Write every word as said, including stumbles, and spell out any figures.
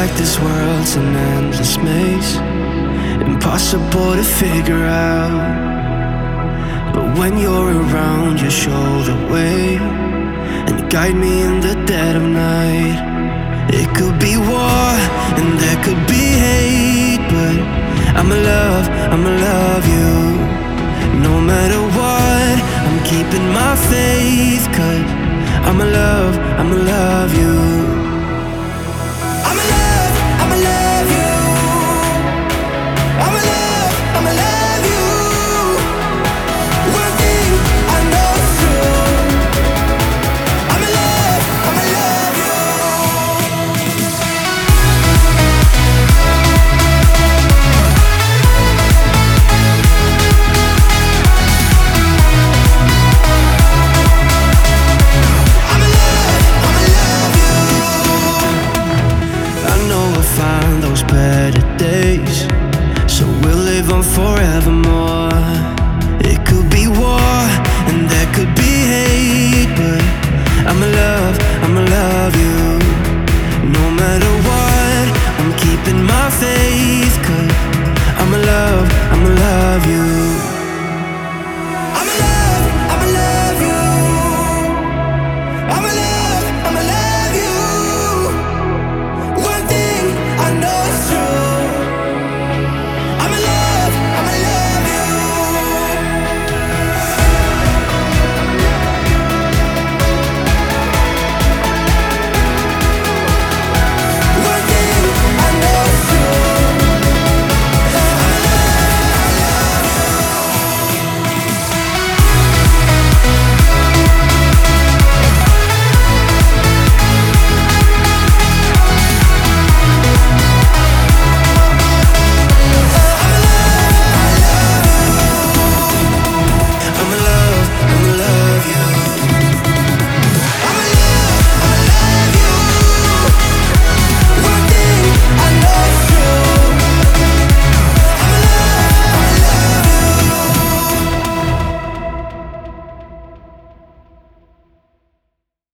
like this world's an endless maze, impossible to figure out. But when you're around, you show the way and guide me in the dead of night. It could be war and there could be hate, but I'ma love, I'ma love you. No matter what, I'm keeping my faith, 'cause I'ma love, I'ma love you.